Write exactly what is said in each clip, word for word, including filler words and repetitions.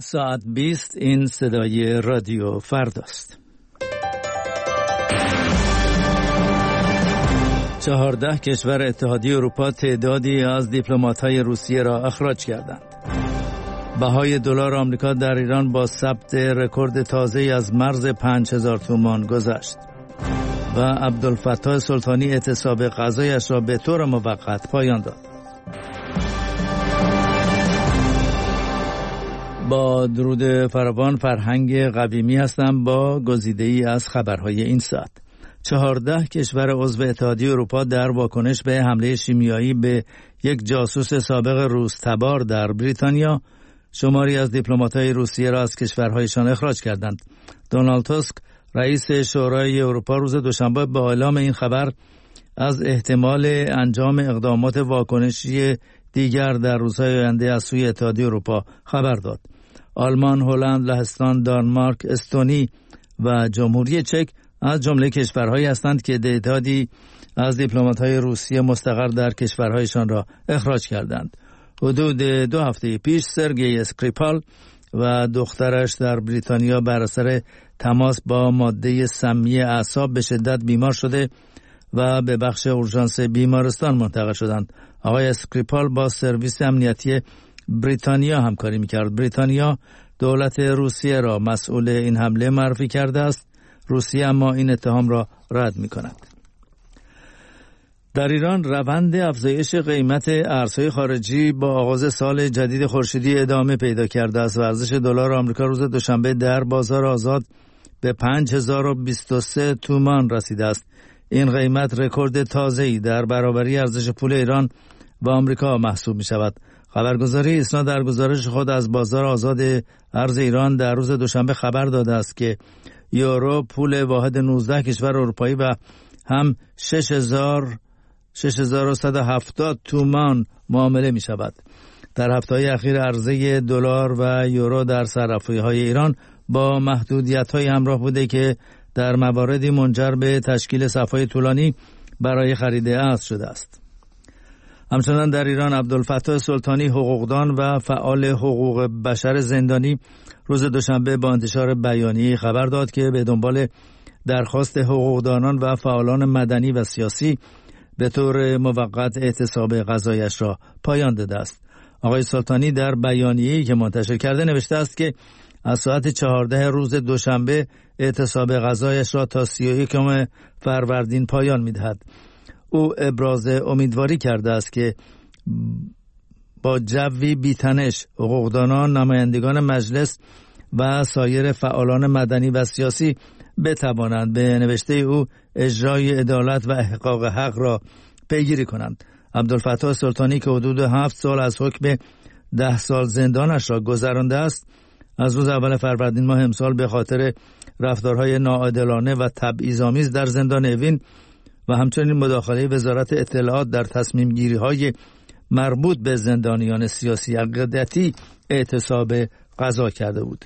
ساعت بیست این صدای رادیو فرداست. چهارده کشور اتحادیه اروپا تعدادی از دیپلمات‌های روسیه را اخراج کردند. بهای دلار آمریکا در ایران با ثبت رکورد تازه‌ای از مرز پنج هزار تومان گذشت و عبدالفتاح سلطانی اعتصاب غذایش را به طور موقت پایان داد. با درود فراوان، فرهنگ قویمی هستم با گزیده‌ای از خبرهای این ساعت. چهارده کشور عضو اتحادیه اروپا در واکنش به حمله شیمیایی به یک جاسوس سابق روس تبار در بریتانیا شماری از دیپلمات‌های روسیه را از کشورهایشان اخراج کردند. دونالد تاسک رئیس شورای اروپا روز دوشنبه با اعلام این خبر از احتمال انجام اقدامات واکنشی دیگر در روزهای آینده از سوی اتحادیه اروپا خبر داد. آلمان، هلند، لهستان، دانمارک، استونی و جمهوری چک از جمله کشورهایی هستند که تعدادی از دیپلمات‌های روسیه مستقر در کشورهایشان را اخراج کردند. حدود دو هفته پیش سرگئی اسکریپال و دخترش در بریتانیا بر اثر تماس با ماده سمی اعصاب به شدت بیمار شده و به بخش اورژانس بیمارستان منتقل شدند. آقای اسکریپال با سرویس امنیتی بریتانیا همکاری می‌کرد. بریتانیا دولت روسیه را مسئول این حمله معرفی کرده است. روسیه اما این اتهام را رد می‌کند. در ایران روند افزایش قیمت ارزهای خارجی با آغاز سال جدید خورشیدی ادامه پیدا کرده است و ارزش دلار آمریکا روز دوشنبه در بازار آزاد به پنج هزار و بیست و سه تومان رسیده است. این قیمت رکورد تازه‌ای در برابری ارزش پول ایران و آمریکا محسوب می‌شود. خبرگزاری ایسنا در گزارش خود از بازار آزاد ارز ایران در روز دوشنبه خبر داده است که یورو پول واحد نوزده کشور اروپایی و هم شش هزار و صد و هفتاد تومان معامله می شود. در هفته‌های اخیر عرضه دلار و یورو در صرافی‌های ایران با محدودیت‌های همراه بوده که در مواردی منجر به تشکیل صف‌های طولانی برای خرید ارز شده است. همچنان در ایران عبدالفتاح سلطانی حقوقدان و فعال حقوق بشر زندانی روز دوشنبه با انتشار بیانیه خبر داد که به دنبال درخواست حقوقدانان و فعالان مدنی و سیاسی به طور موقت اعتصاب غذایش را پایان داده است. آقای سلطانی در بیانیه‌ای که منتشر کرده نوشته است که از ساعت چهارده روز دوشنبه اعتصاب غذایش را تا سی و یکم فروردین پایان می‌دهد. او ابراز امیدواری کرده است که با جوی بی‌تنش حقوقدانان، نمایندگان مجلس و سایر فعالان مدنی و سیاسی بتوانند به نوشته او اجرای عدالت و احقاق حق را پیگیری کنند. عبدالفتاح سلطانی که حدود هفت سال از حکم ده سال زندانش را گذرانده است، از روز اول فروردین ماه امسال به خاطر رفتارهای ناعادلانه و تبعیض‌آمیز در زندان اوین و همچنین مداخله وزارت اطلاعات در تصمیم گیری های مربوط به زندانیان سیاسی عقیدتی اعتصاب غذا کرده بود.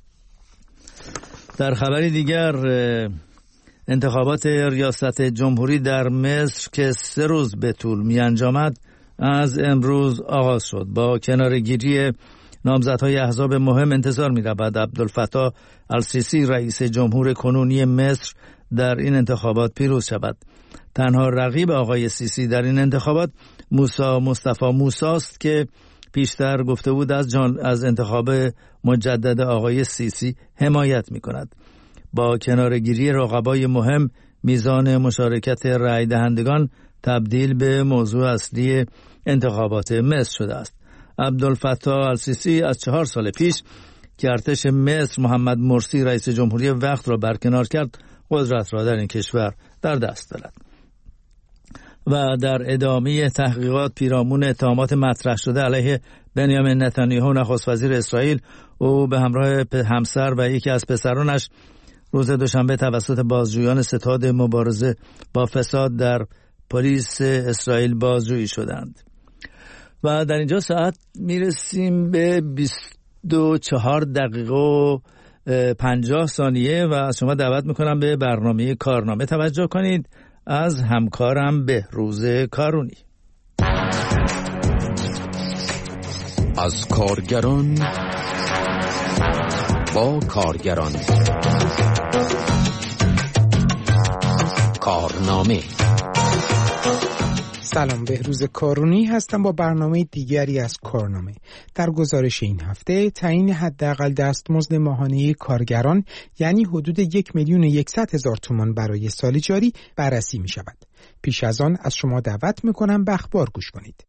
در خبری دیگر، انتخابات ریاست جمهوری در مصر که سه روز به طول می انجامد از امروز آغاز شد. با کنارگیری نامزدهای احزاب مهم انتظار می رود عبدالفتاح السیسی رئیس جمهور کنونی مصر در این انتخابات پیروز شود. تنها رقیب آقای سیسی در این انتخابات موسی مصطفی موسی است که پیشتر گفته بود از جان از انتخاب مجدد آقای سیسی حمایت می کند. با کنارگیری رقبای مهم، میزان مشارکت رای دهندگان تبدیل به موضوع اصلی انتخابات مصر شده است. عبدالفتاح السیسی از چهار سال پیش که ارتش مصر محمد مرسی رئیس جمهوری وقت را برکنار کرد، قدرت را در این کشور در دست دارد. و در ادامه تحقیقات پیرامون اتهامات مطرح شده علیه بنیامین نتانیاهو نخست وزیر اسرائیل، او به همراه همسر و یکی از پسرانش روز دوشنبه توسط بازجویان ستاد مبارزه با فساد در پلیس اسرائیل بازجویی شدند. و در اینجا ساعت میرسیم به بیست و چهار دقیقه و پنجاه ثانیه و از شما دعوت میکنم به برنامه کارنامه توجه کنید از همکارم بهروز کارونی. از کارگران با کارگران. کارنامه. سلام، بهروز کارونی هستم با برنامه دیگری از کارنامه. در گزارش این هفته تعیین حداقل دستمزد ماهانه کارگران یعنی حدود یک میلیون و یکصد هزار تومان برای سال جاری بررسی می شود. پیش از آن از شما دعوت می کنم به اخبار گوش کنید.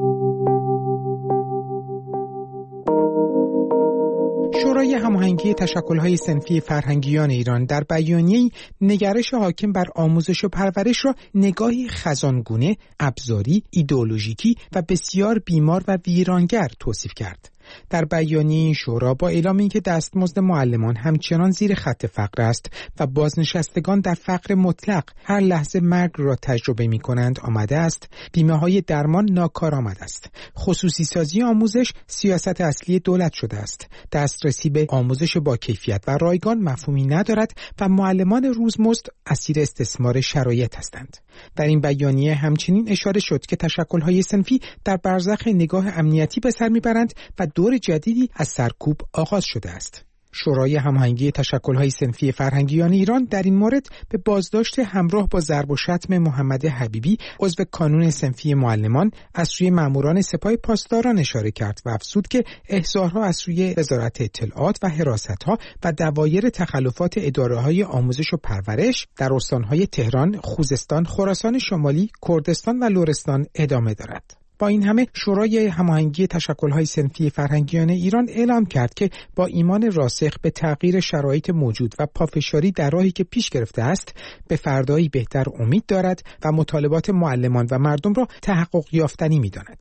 شورای هماهنگی تشکل‌های صنفی فرهنگیان ایران در بیانیه‌ای نگرش حاکم بر آموزش و پرورش را نگاهی خزانگونه، ابزاری، ایدئولوژیکی و بسیار بیمار و ویرانگر توصیف کرد. در بیانیه این شورا با اعلام اینکه دستمزد معلمان همچنان زیر خط فقر است و بازنشستگان در فقر مطلق هر لحظه مرگ را تجربه می کنند آمده است، بیمه های درمان ناکارآمد است، خصوصی سازی آموزش سیاست اصلی دولت شده است، دسترسی به آموزش با کیفیت و رایگان مفهومی ندارد و معلمان روزمزد اسیر استثمار شرایط هستند. در این بیانیه همچنین اشاره شد که تشکل‌های صنفی در برزخ نگاه امنیتی به سر میبرند و دور جدیدی از سرکوب آغاز شده است. شورای هماهنگی تشکل‌های صنفی فرهنگیان ایران در این مورد به بازداشت همراه با ضرب و شتم محمد حبیبی عضو کانون صنفی معلمان از سوی ماموران سپاه پاسداران اشاره کرد و افزود که احضارها از سوی وزارت اطلاعات و حراست‌ها و دوایر تخلفات اداره‌های آموزش و پرورش در استان‌های تهران، خوزستان، خراسان شمالی، کردستان و لرستان ادامه دارد. با این همه شورای هماهنگی تشکل‌های صنفی فرهنگیان ایران اعلام کرد که با ایمان راسخ به تغییر شرایط موجود و پافشاری در راهی که پیش گرفته است، به فردایی بهتر امید دارد و مطالبات معلمان و مردم را تحقق یافتنی می‌داند.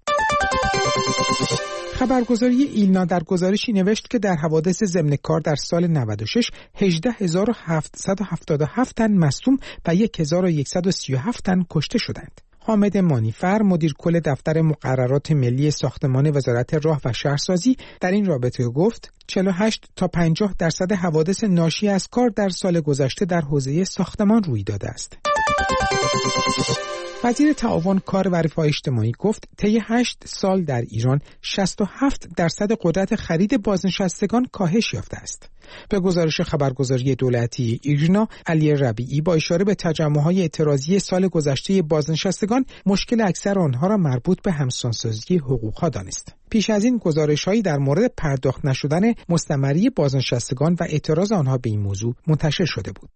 خبرگزاری ایلنا در گزارشی نوشت که در حوادث ضمن کار در سال نود و شش هجده هزار و هفتصد و هفتاد و هفت تن مصدوم و یک هزار و صد و سی و هفت تن کشته شدند. حامد مانیفر، مدیر کل دفتر مقررات ملی ساختمان وزارت راه و شهرسازی در این رابطه گفت چهل و هشت تا پنجاه درصد حوادث ناشی از کار در سال گذشته در حوزه ساختمان روی داده است. وزیر تعاون کار و رفاه اجتماعی گفت طی هشت سال در ایران شصت و هفت درصد قدرت خرید بازنشستگان کاهش یافته است. به گزارش خبرگزاری دولتی ایرنا، علی ربیعی با اشاره به تجمع‌های اعتراضی سال گذشته بازنشستگان، مشکل اکثر آنها را مربوط به همسانسازی حقوق‌ها دانست. پیش از این گزارش‌هایی در مورد پرداخت نشدن مستمری بازنشستگان و اعتراض آنها به این موضوع منتشر شده بود.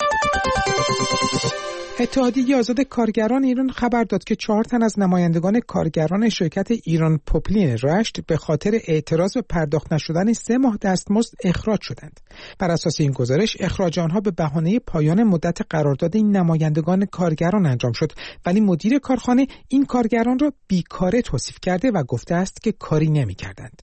اتحادیه آزاد کارگران ایران خبر داد که چهار تن از نمایندگان کارگران شرکت ایران پوپلین رشت به خاطر اعتراض به پرداخت نشدن سه ماه دستمزد اخراج شدند. بر اساس این گزارش اخراج آنها به بهانه پایان مدت قرارداد این نمایندگان کارگران انجام شد، ولی مدیر کارخانه این کارگران را بیکاره توصیف کرده و گفته است که کاری نمی‌کردند.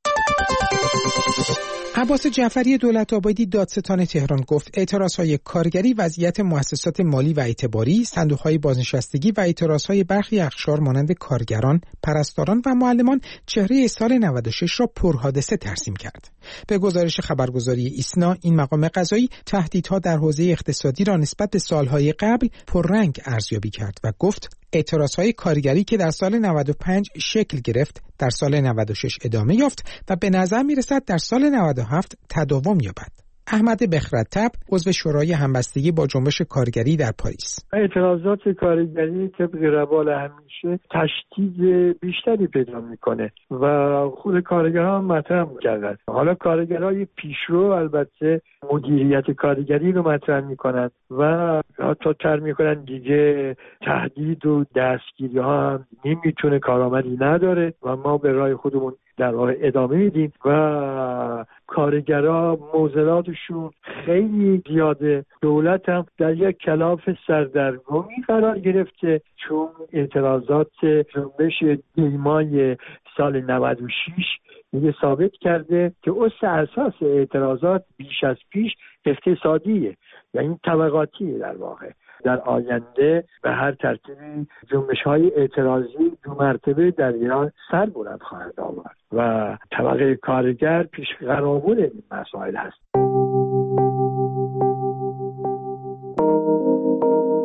عباس جعفری دولت‌آبادی دادستان تهران گفت اعتراضهای کارگری وضعیت مؤسسات مالی و اعتباری، صندوق‌های بازنشستگی و اعتراضهای برخی اقشار مانند کارگران، پرستاران و معلمان چهره سال نود و شش را پرحادثه ترسیم کرد. به گزارش خبرگزاری ایسنا، این مقام قضایی تهدیدها در حوزه اقتصادی را نسبت به سالهای قبل پررنگ ارزیابی کرد و گفت اعتراضهای کارگری که در سال نود و پنج شکل گرفت، در سال نود و شش ادامه یافت و به نظر می‌رسد در سال نود و هفت تداوم یابد. احمد بخرطب، عضو شورای همبستگی با جنبش کارگری در پاریس: اعتراضات کارگری طبق روال همیشه تشدید بیشتری پیدا میکنه و خود کارگران مطرح کردن. حالا کارگرای پیشرو البته مدیریت کارگری رو مطرح میکنن و حتی تر میکنن دیگه تهدید و دستگیری ها هم نمیتونه کارآمدی نداره و ما به راه خودمون در واقع ادامه میدیم و کارگرها موزلاتشون خیلی زیاده. دولت هم در یک کلاف سردرگمی قرار گرفته چون اعتراضات جنبش دیمای سال نود و شش میگه ثابت کرده که اصل اساس اعتراضات بیش از پیش اقتصادیه، یعنی طبقاتیه. در واقع در آینده به هر ترتیبی جنبش‌های اعتراضی دو مرتبه در ایران سر بلند خواهد آورد و طبقه کارگر پیش قرابون این مسائل هست.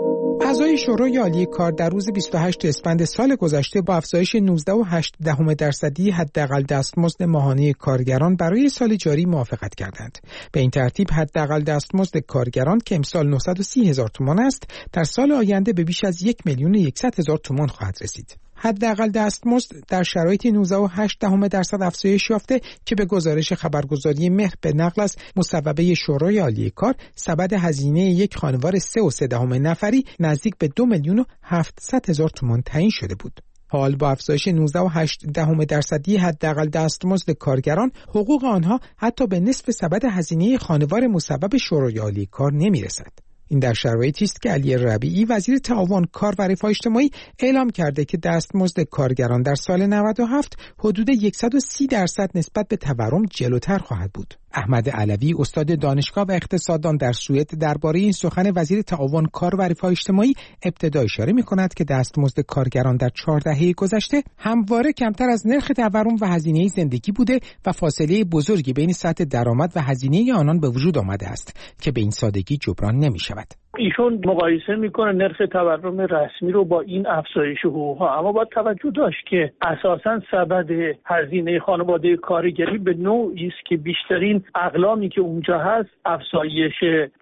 اعضای شورای عالی کار در روز بیست و هشتم اسفند سال گذشته با افزایش نوزده و هشت دهم درصدی حداقل دستمزد ماهانه کارگران برای سال جاری موافقت کردند. به این ترتیب حداقل دستمزد کارگران که امسال نهصد و سی هزار تومان است، در سال آینده به بیش از یک میلیون و صد هزار تومان خواهد رسید. حداقل دستمزد در شرایط نوزده و هشت دهم درصد افزایش یافته که به گزارش خبرگزاری مهر به نقل از مصوبه شورای عالی کار سبد هزینه یک خانوار سه و سه دهم نفری نزدیک به دو میلیون و هفتصد هزار تومان تعیین شده بود. حال با افزایش نوزده و هشت دهم درصدی حداقل دستمزد کارگران، حقوق آنها حتی به نصف سبد هزینه خانوار مصوب شورای عالی کار نمی‌رسد. این در شرایطی است که علی ربیعی وزیر تعاون، کار و رفاه اجتماعی اعلام کرده که دستمزد کارگران در سال نود و هفت حدود صد و سی درصد نسبت به تورم جلوتر خواهد بود. احمد علوی، استاد دانشگاه و اقتصاددان در سوئد، درباره این سخن وزیر تعاون، کار و رفاه اجتماعی ابتدا اشاره می‌کند که دستمزد کارگران در چهار دهه گذشته همواره کمتر از نرخ تورم و هزینه زندگی بوده و فاصله بزرگی بین سطح درآمد و هزینه آنان به وجود آمده است که به این سادگی جبران نمی‌شود. ایشون مقایسه میکنه نرخ تورم رسمی رو با این افزایش حقوق‌ها، اما باید توجه داشت که اساساً سبد هزینه خانواده کارگری به نوعی است که بیشترین اقلامی که اونجا هست افزایش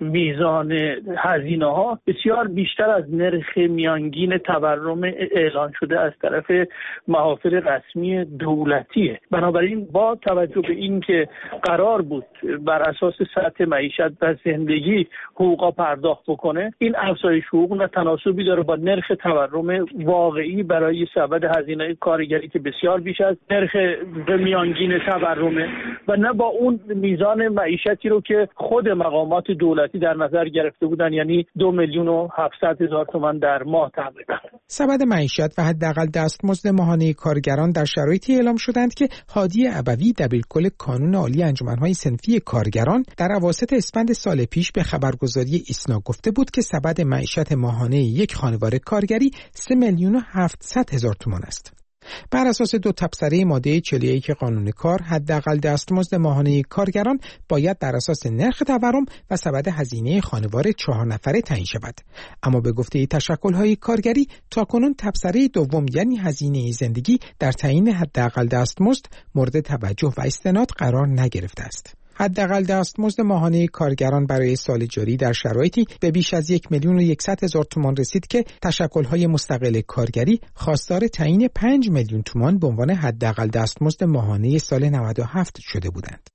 میزان هزینه‌ها بسیار بیشتر از نرخ میانگین تورم اعلان شده از طرف محافل رسمی دولتیه. بنابراین با توجه به این که قرار بود بر اساس سطح معیشت و زندگی حقوقا پرداخت کنه، این افزایش حقوق نه تناسبی داره با نرخ تورم واقعی برای سبد هزینه کارگری که بسیار بیش از نرخ به میانگین تورمه و نه با اون میزان معیشتی رو که خود مقامات دولتی در نظر گرفته بودن، یعنی دو میلیون و هفتصد هزار تومان در ماه تقریبا. سبد معیشت و حداقل دستمزد ماهانه کارگران در شرایطی اعلام شدند که هادی ابوی، دبیرکل کانون عالی انجمن‌های صنفی کارگران، در اواسط اسفند سال پیش به خبرگزاری ایسنا گفته بود که سبد معیشت ماهانه یک خانوار کارگری سه میلیون و هفتصد هزار تومان است. بر اساس دو تبصره ماده چهل و یک قانون کار، حداقل دستمزد ماهانه کارگران باید بر اساس نرخ تورم و سبد هزینه خانوار چهار نفره تعیین شود. اما به گفته تشکل‌های کارگری، تاکنون تبصره دوم یعنی هزینه زندگی در تعیین حداقل دستمزد مورد توجه و استناد قرار نگرفته است. حداقل دستمزد ماهانه کارگران برای سال جاری در شرایطی به بیش از یک میلیون و صد هزار تومان رسید که تشکل‌های مستقل کارگری خواستار تعیین پنج میلیون تومان به عنوان حداقل دستمزد ماهانه سال نود و هفت شده بودند.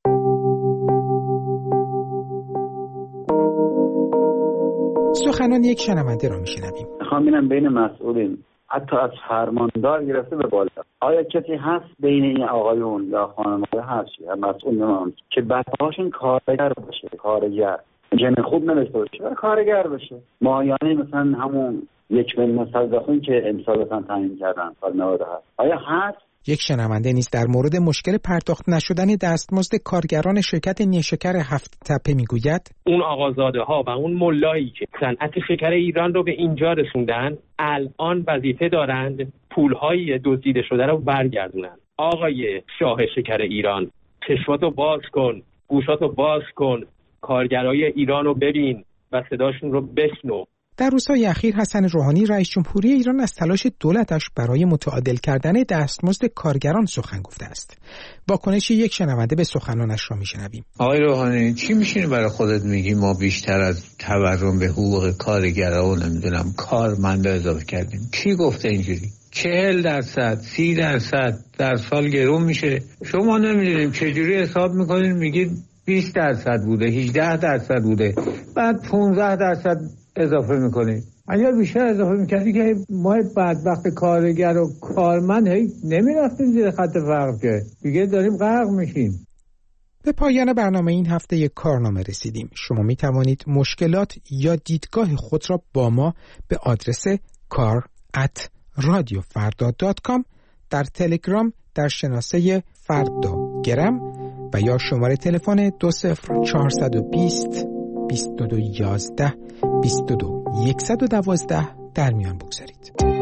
سخنان یک شنونده را میشنویم. میخوام ببینم بین مسئولین، حتی از فرماندار گرفته به بالا، آیا کسی هست بین این آقایون یا خانم‌ها هست یا مسئولین که بچه‌هاشون کارگر باشه، کارگر جن خوب نداشته باشه و کارگر باشه، ماهیانه مثلا همون یک میلیون صداخون که امسال مثلا تعیین کردن سال نود و هفت، آیا هست؟ یک شنونده نیز در مورد مشکل پرداخت نشدن دستمزد کارگران شرکت نیشکر هفت تپه میگوید اون آقازاده ها و اون ملایی که صنعت شکر ایران رو به اینجا رسوندن الان وظیفه دارند پولهای دزدیده شده رو برگردونن. آقای شاه شکر ایران، چشماتو باز کن، گوشاتو باز کن، کارگرای ایران رو ببین و صداشون رو بشنو. در روزهای اخیر حسن روحانی رئیس جمهوری ایران از تلاش دولتش برای متعادل کردن دستمزد کارگران سخن گفته است. واکنش یک شنونده به سخنانش را میشنویم. آقای روحانی، چی میشینی برای خودت میگی ما بیشتر از تورم به حقوق کارگرها و نمیدونم کارمندا اضافه کردیم؟ کی گفته اینجوری؟ چهل درصد، سی درصد در سال گرون میشه. شما نمیدونیم چجوری حساب میکنین، میگید بیست درصد بوده، هجده درصد بوده، بعد پانزده درصد اضافه میکنی. اگر بیشتر اضافه میکردی که ما بدبخت کارگر و کارمند هی نمیرفتیم زیر خط فقر، که دیگه داریم غرق میشیم. به پایان برنامه این هفته یک کارنامه رسیدیم. شما می توانید مشکلات یا دیدگاه خود را با ما به آدرس کار ات رادیو فردا دات کام، در تلگرام در شناسه فردا گرم و یا شماره تلفن دو صفر چهارصد و بیست بیست و دو یازده بیست و دو صد و دوازده در میان بگذارید.